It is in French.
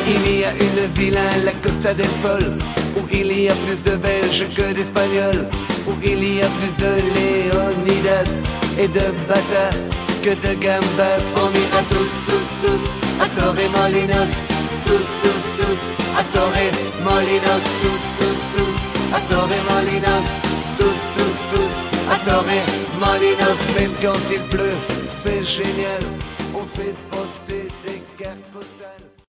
Il y a une ville à la Costa del Sol où il y a plus de Belges que d'Espagnols, où il y a plus de Léonidas et de Bata que de Gambas. On ira tous à Torremolinos, tous à Torremolinos, tous à Torremolinos, tous à Torremolinos. Même quand il pleut, c'est génial, on s'est posté des cartes postales.